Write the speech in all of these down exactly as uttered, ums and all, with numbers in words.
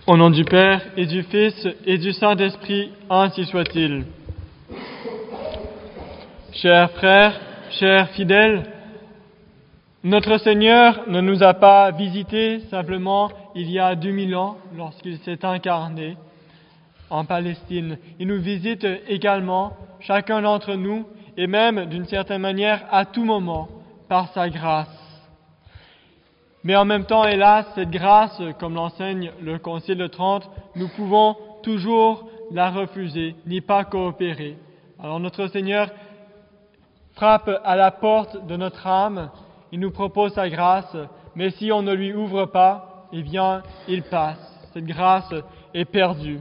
Au nom du Père, et du Fils, et du Saint-Esprit, ainsi soit-il. Chers frères, chers fidèles, notre Seigneur ne nous a pas visités simplement il y a deux mille ans, lorsqu'il s'est incarné en Palestine. Il nous visite également, chacun d'entre nous, et même d'une certaine manière à tout moment, par sa grâce. Mais en même temps, hélas, cette grâce, comme l'enseigne le Concile de Trente, nous pouvons toujours la refuser, n'y pas coopérer. Alors notre Seigneur frappe à la porte de notre âme, il nous propose sa grâce, mais si on ne lui ouvre pas, eh bien, il passe. Cette grâce est perdue.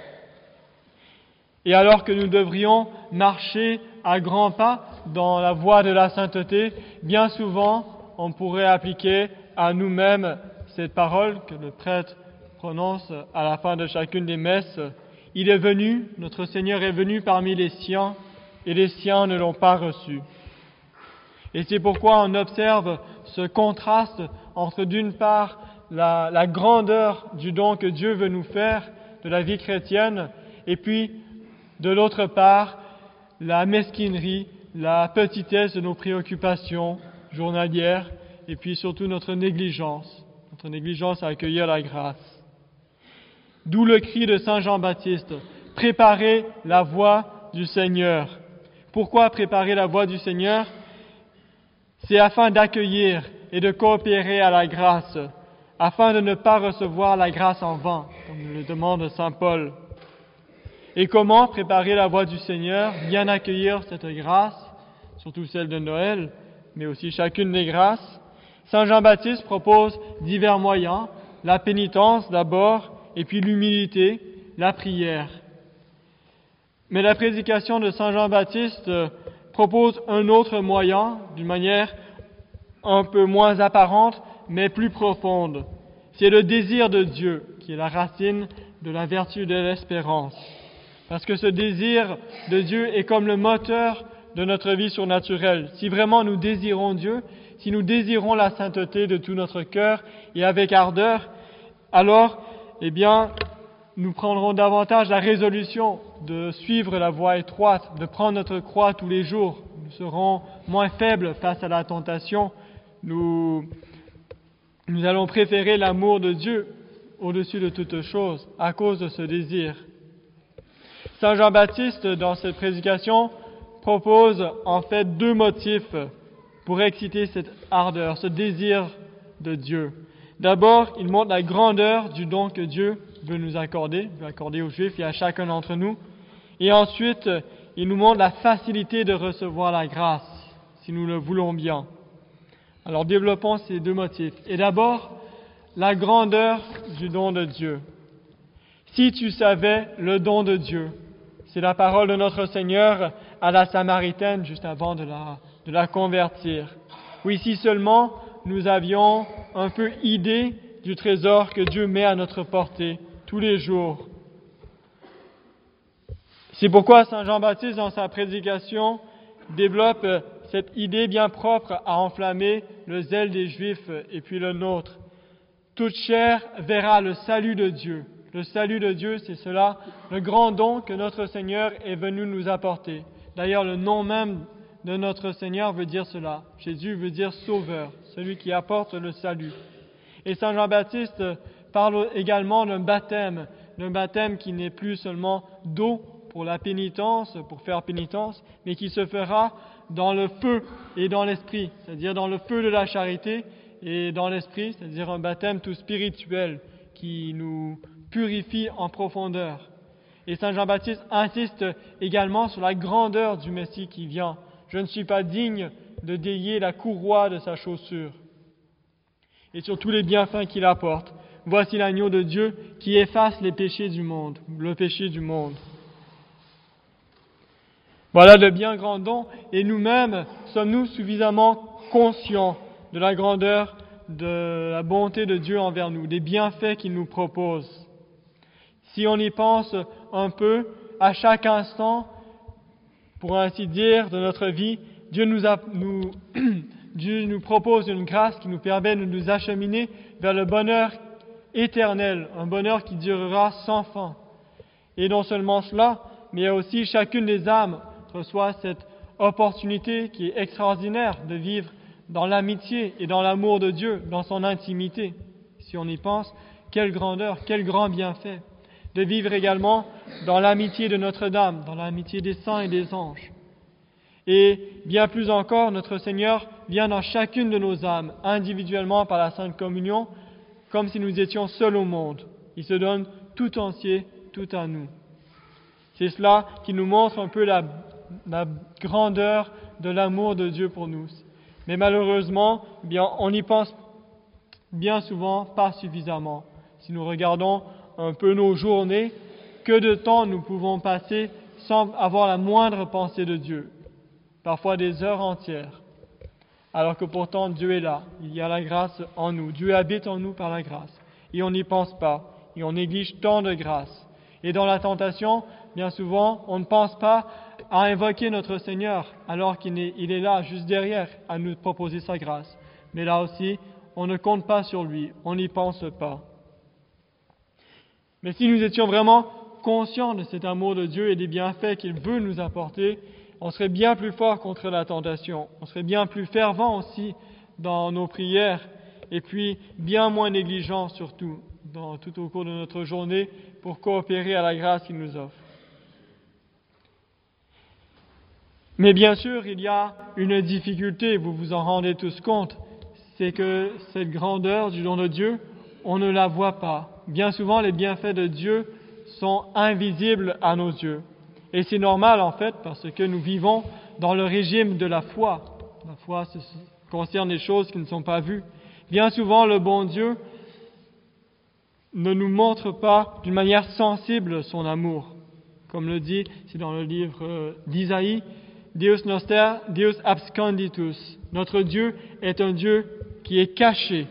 Et alors que nous devrions marcher à grands pas dans la voie de la sainteté, bien souvent, on pourrait appliquer à nous-mêmes cette parole que le prêtre prononce à la fin de chacune des messes. Il est venu, notre Seigneur est venu parmi les siens, et les siens ne l'ont pas reçu. Et c'est pourquoi on observe ce contraste entre d'une part la, la grandeur du don que Dieu veut nous faire de la vie chrétienne, et puis de l'autre part la mesquinerie, la petitesse de nos préoccupations journalières, et puis surtout notre négligence, notre négligence à accueillir la grâce. D'où le cri de Saint Jean-Baptiste, « Préparez la voie du Seigneur ». Pourquoi préparer la voie du Seigneur ? C'est afin d'accueillir et de coopérer à la grâce, afin de ne pas recevoir la grâce en vain, comme nous le demande Saint Paul. Et comment préparer la voie du Seigneur, bien accueillir cette grâce, surtout celle de Noël, mais aussi chacune des grâces? Saint Jean-Baptiste propose divers moyens, la pénitence d'abord, et puis l'humilité, la prière. Mais la prédication de Saint Jean-Baptiste propose un autre moyen, d'une manière un peu moins apparente, mais plus profonde. C'est le désir de Dieu, qui est la racine de la vertu de l'espérance. Parce que ce désir de Dieu est comme le moteur de notre vie surnaturelle. Si vraiment nous désirons Dieu, si nous désirons la sainteté de tout notre cœur et avec ardeur, alors, eh bien, nous prendrons davantage la résolution de suivre la voie étroite, de prendre notre croix tous les jours. Nous serons moins faibles face à la tentation. Nous, nous allons préférer l'amour de Dieu au-dessus de toute chose à cause de ce désir. Saint Jean-Baptiste, dans cette prédication, propose en fait deux motifs pour exciter cette ardeur, ce désir de Dieu. D'abord, il montre la grandeur du don que Dieu veut nous accorder, veut accorder aux Juifs et à chacun d'entre nous. Et ensuite, il nous montre la facilité de recevoir la grâce, si nous le voulons bien. Alors développons ces deux motifs. Et d'abord, la grandeur du don de Dieu. Si tu savais le don de Dieu, c'est la parole de notre Seigneur à la Samaritaine juste avant de la, de la convertir. Oui, si seulement nous avions un peu idée du trésor que Dieu met à notre portée tous les jours. C'est pourquoi Saint Jean-Baptiste, dans sa prédication, développe cette idée bien propre à enflammer le zèle des Juifs et puis le nôtre. Toute chair verra le salut de Dieu. Le salut de Dieu, c'est cela, le grand don que notre Seigneur est venu nous apporter. D'ailleurs, le nom même de notre Seigneur veut dire cela. Jésus veut dire sauveur, celui qui apporte le salut. Et Saint Jean-Baptiste parle également d'un baptême, d'un baptême qui n'est plus seulement d'eau pour la pénitence, pour faire pénitence, mais qui se fera dans le feu et dans l'esprit, c'est-à-dire dans le feu de la charité et dans l'esprit, c'est-à-dire un baptême tout spirituel qui nous purifie en profondeur. Et Saint Jean-Baptiste insiste également sur la grandeur du Messie qui vient. Je ne suis pas digne de délier la courroie de sa chaussure. Et sur tous les bienfaits qu'il apporte. Voici l'agneau de Dieu qui efface les péchés du monde, le péché du monde. Voilà de bien grands dons, et nous-mêmes sommes-nous suffisamment conscients de la grandeur, de la bonté de Dieu envers nous, des bienfaits qu'il nous propose. Si on y pense un peu, à chaque instant, pour ainsi dire, de notre vie, Dieu nous, a, nous, Dieu nous propose une grâce qui nous permet de nous acheminer vers le bonheur éternel, un bonheur qui durera sans fin. Et non seulement cela, mais aussi chacune des âmes reçoit cette opportunité qui est extraordinaire de vivre dans l'amitié et dans l'amour de Dieu, dans son intimité. Si on y pense, quelle grandeur, quel grand bienfait de vivre également dans l'amitié de Notre-Dame, dans l'amitié des saints et des anges. Et bien plus encore, notre Seigneur vient dans chacune de nos âmes, individuellement par la Sainte Communion, comme si nous étions seuls au monde. Il se donne tout entier, tout à nous. C'est cela qui nous montre un peu la, la grandeur de l'amour de Dieu pour nous. Mais malheureusement, eh bien, on y pense bien souvent pas suffisamment. Si nous regardons un peu nos journées, que de temps nous pouvons passer sans avoir la moindre pensée de Dieu, parfois des heures entières, alors que pourtant Dieu est là, il y a la grâce en nous, Dieu habite en nous par la grâce, et on n'y pense pas, et on néglige tant de grâce. Et dans la tentation, bien souvent, on ne pense pas à invoquer notre Seigneur, alors qu'il est, il est là, juste derrière, à nous proposer sa grâce. Mais là aussi, on ne compte pas sur lui, on n'y pense pas. Mais si nous étions vraiment conscients de cet amour de Dieu et des bienfaits qu'il veut nous apporter, on serait bien plus fort contre la tentation, on serait bien plus fervent aussi dans nos prières, et puis bien moins négligent surtout, dans, tout au cours de notre journée, pour coopérer à la grâce qu'il nous offre. Mais bien sûr, il y a une difficulté, vous vous en rendez tous compte, c'est que cette grandeur du don de Dieu, on ne la voit pas. Bien souvent, les bienfaits de Dieu sont invisibles à nos yeux. Et c'est normal en fait, parce que nous vivons dans le régime de la foi. La foi concerne les choses qui ne sont pas vues. Bien souvent, le bon Dieu ne nous montre pas d'une manière sensible son amour. Comme le dit, c'est dans le livre d'Isaïe, Deus noster, Deus absconditus. Notre Dieu est un Dieu qui est caché.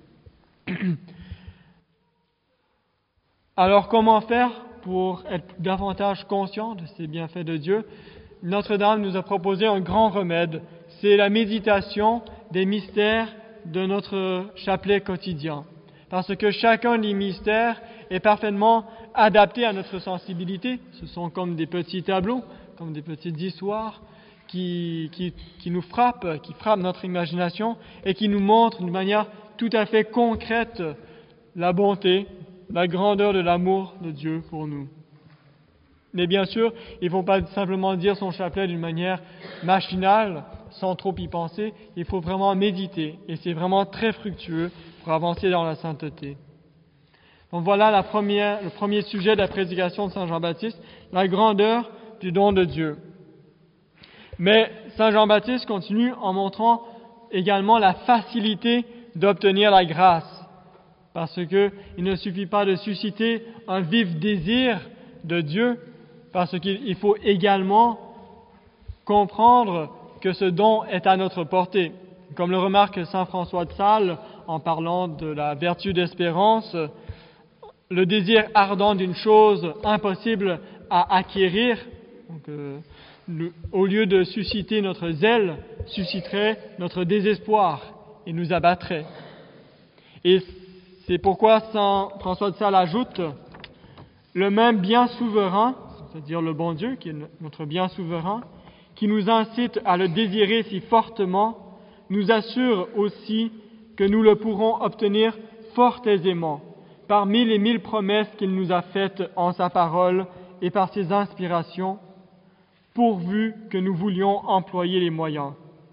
Alors comment faire pour être davantage conscient de ces bienfaits de Dieu? Notre-Dame nous a proposé un grand remède, c'est la méditation des mystères de notre chapelet quotidien. Parce que chacun des mystères est parfaitement adapté à notre sensibilité. Ce sont comme des petits tableaux, comme des petites histoires qui, qui, qui nous frappent, qui frappent notre imagination et qui nous montrent d'une manière tout à fait concrète la bonté, la grandeur de l'amour de Dieu pour nous. Mais bien sûr, il ne faut pas simplement dire son chapelet d'une manière machinale, sans trop y penser. Il faut vraiment méditer, et c'est vraiment très fructueux pour avancer dans la sainteté. Donc voilà la première, le premier sujet de la prédication de Saint Jean-Baptiste, la grandeur du don de Dieu. Mais Saint Jean-Baptiste continue en montrant également la facilité d'obtenir la grâce. Parce qu'il ne suffit pas de susciter un vif désir de Dieu, parce qu'il faut également comprendre que ce don est à notre portée. Comme le remarque Saint François de Sales en parlant de la vertu d'espérance, le désir ardent d'une chose impossible à acquérir, donc, euh, le, au lieu de susciter notre zèle, susciterait notre désespoir et nous abattrait. Et c'est pourquoi Saint François de Sales ajoute « Le même bien souverain, c'est-à-dire le bon Dieu, qui est notre bien souverain, qui nous incite à le désirer si fortement, nous assure aussi que nous le pourrons obtenir fort aisément, par mille et mille promesses qu'il nous a faites en sa parole et par ses inspirations, pourvu que nous voulions employer les moyens. »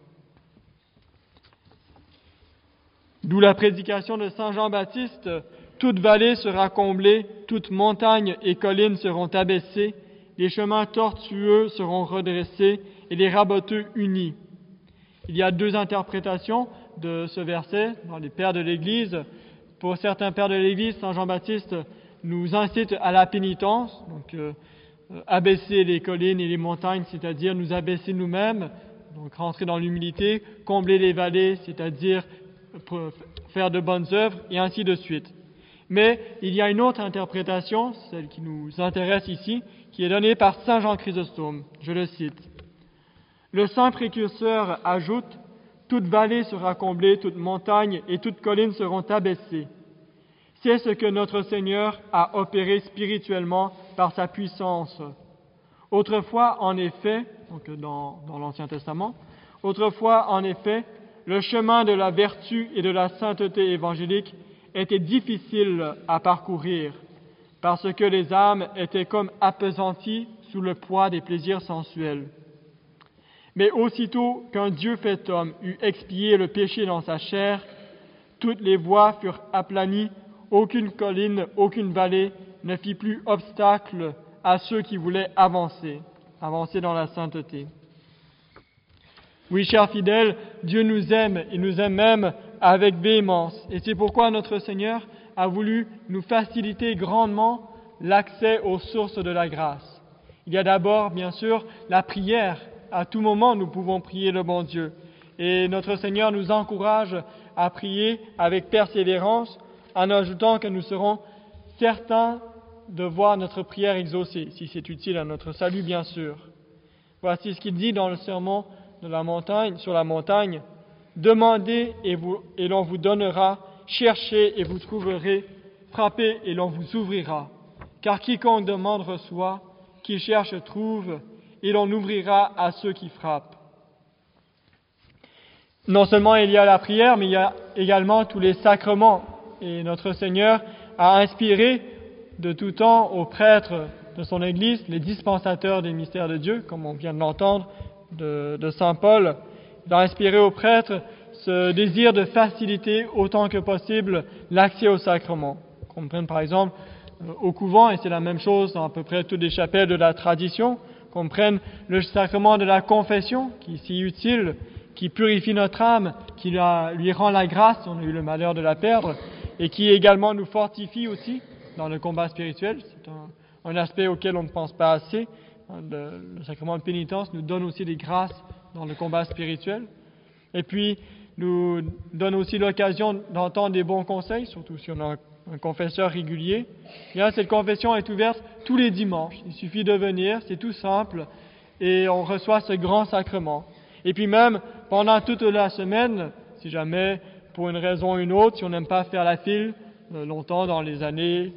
D'où la prédication de Saint Jean-Baptiste, « Toute vallée sera comblée, toute montagne et colline seront abaissées, les chemins tortueux seront redressés et les raboteux unis. » Il y a deux interprétations de ce verset dans les pères de l'Église. Pour certains pères de l'Église, Saint Jean-Baptiste nous incite à la pénitence, donc euh, abaisser les collines et les montagnes, c'est-à-dire nous abaisser nous-mêmes, donc rentrer dans l'humilité, combler les vallées, c'est-à-dire faire de bonnes œuvres, et ainsi de suite. Mais il y a une autre interprétation, celle qui nous intéresse ici, qui est donnée par Saint Jean Chrysostome. Je le cite. Le saint précurseur ajoute « Toute vallée sera comblée, toute montagne et toute colline seront abaissées. C'est ce que notre Seigneur a opéré spirituellement par sa puissance. Autrefois, en effet, donc dans, dans l'Ancien Testament, autrefois, en effet, le chemin de la vertu et de la sainteté évangélique était difficile à parcourir, parce que les âmes étaient comme appesanties sous le poids des plaisirs sensuels. Mais aussitôt qu'un Dieu fait homme eut expié le péché dans sa chair, toutes les voies furent aplanies, aucune colline, aucune vallée ne fit plus obstacle à ceux qui voulaient avancer, avancer dans la sainteté. Oui, chers fidèles, Dieu nous aime, et nous aime même avec véhémence. Et c'est pourquoi notre Seigneur a voulu nous faciliter grandement l'accès aux sources de la grâce. Il y a d'abord, bien sûr, la prière. À tout moment, nous pouvons prier le bon Dieu. Et notre Seigneur nous encourage à prier avec persévérance, en ajoutant que nous serons certains de voir notre prière exaucée, si c'est utile à notre salut, bien sûr. Voici ce qu'il dit dans le sermon de la montagne, sur la montagne. « Demandez et, vous, et l'on vous donnera, cherchez et vous trouverez, frappez et l'on vous ouvrira. Car quiconque demande reçoit, qui cherche trouve, et l'on ouvrira à ceux qui frappent. » Non seulement il y a la prière, mais il y a également tous les sacrements. Et notre Seigneur a inspiré de tout temps aux prêtres de son Église, les dispensateurs des mystères de Dieu, comme on vient de l'entendre de, de saint Paul. Il a inspiré aux prêtres ce désir de faciliter autant que possible l'accès aux sacrements. Qu'on prenne par exemple au couvent, et c'est la même chose dans à peu près toutes les chapelles de la tradition, qu'on prenne le sacrement de la confession, qui est si utile, qui purifie notre âme, qui lui rend la grâce, on a eu le malheur de la perdre, et qui également nous fortifie aussi dans le combat spirituel. C'est un, un aspect auquel on ne pense pas assez. Le, le sacrement de pénitence nous donne aussi des grâces dans le combat spirituel. Et puis, nous donne aussi l'occasion d'entendre des bons conseils, surtout si on a un, un confesseur régulier. Bien, cette confession est ouverte tous les dimanches. Il suffit de venir, c'est tout simple, et on reçoit ce grand sacrement. Et puis même, pendant toute la semaine, si jamais, pour une raison ou une autre, si on n'aime pas faire la file euh, longtemps dans les années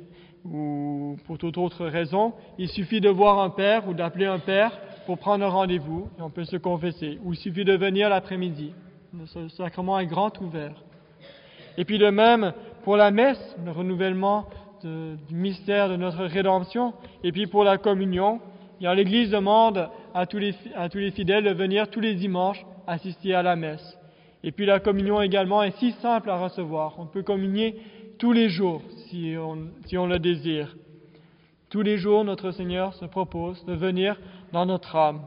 ou pour toute autre raison, il suffit de voir un père ou d'appeler un père pour prendre un rendez-vous et on peut se confesser. Ou il suffit de venir l'après-midi. Le sacrement est grand ouvert. Et puis de même, pour la messe, le renouvellement de, du mystère de notre rédemption, et puis pour la communion, bien, l'Église demande à tous, les, à tous les fidèles de venir tous les dimanches assister à la messe. Et puis la communion également est si simple à recevoir. On peut communier tous les jours si on, si on le désire. Tous les jours, notre Seigneur se propose de venir dans notre âme.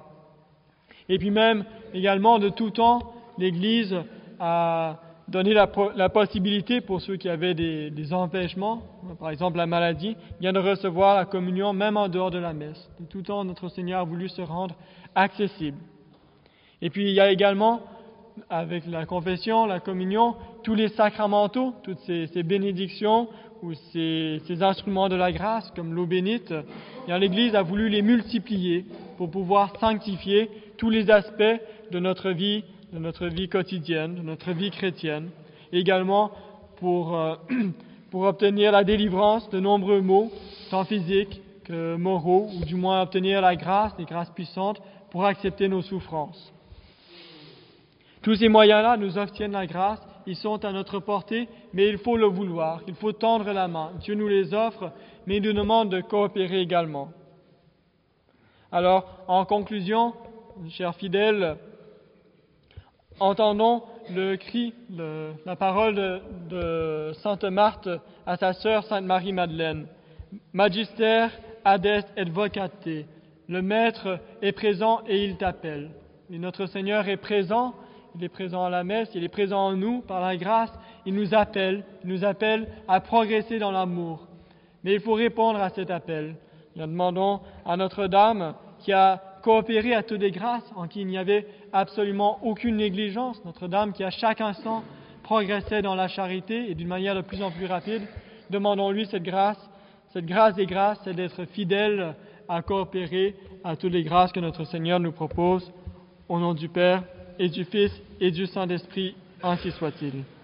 Et puis même, également, de tout temps, l'Église a donné la, la possibilité pour ceux qui avaient des, des empêchements, par exemple la maladie, bien de recevoir la communion même en dehors de la messe. De tout temps, notre Seigneur a voulu se rendre accessible. Et puis il y a également, avec la confession, la communion, tous les sacramentaux, toutes ces, ces bénédictions ou ces, ces instruments de la grâce, comme l'eau bénite. Et l'Église a voulu les multiplier pour pouvoir sanctifier tous les aspects de notre vie, de notre vie quotidienne, de notre vie chrétienne. Et également pour, euh, pour obtenir la délivrance de nombreux maux, tant physiques que moraux, ou du moins obtenir la grâce, des grâces puissantes, pour accepter nos souffrances. Tous ces moyens-là nous obtiennent la grâce, ils sont à notre portée, mais il faut le vouloir, il faut tendre la main. Dieu nous les offre, mais il nous demande de coopérer également. Alors, en conclusion, chers fidèles, entendons le cri, le, la parole de, de Sainte Marthe à sa sœur Sainte Marie-Madeleine. Magister adest et vocate. Le Maître est présent et il t'appelle. Et notre Seigneur est présent. Il est présent à la messe, il est présent en nous, par la grâce, il nous appelle, il nous appelle à progresser dans l'amour. Mais il faut répondre à cet appel. Nous demandons à Notre-Dame, qui a coopéré à toutes les grâces, en qui il n'y avait absolument aucune négligence, Notre-Dame qui à chaque instant progressait dans la charité et d'une manière de plus en plus rapide, demandons-lui cette grâce, cette grâce des grâces, c'est d'être fidèle à coopérer à toutes les grâces que notre Seigneur nous propose, au nom du Père, et du Fils et du Saint-Esprit, ainsi soit-il.